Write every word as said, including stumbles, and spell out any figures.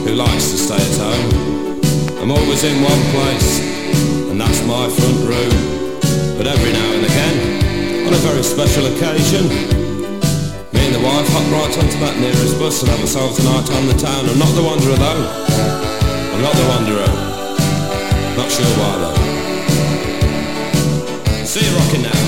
who likes to stay at home. I'm always in one place, and that's my front room. But every now and again, on a very special occasion, me and the wife hop right onto that nearest bus and have ourselves a night on the town. I'm not the wanderer though. I'm not the wanderer. Not sure why though. See you rocking now.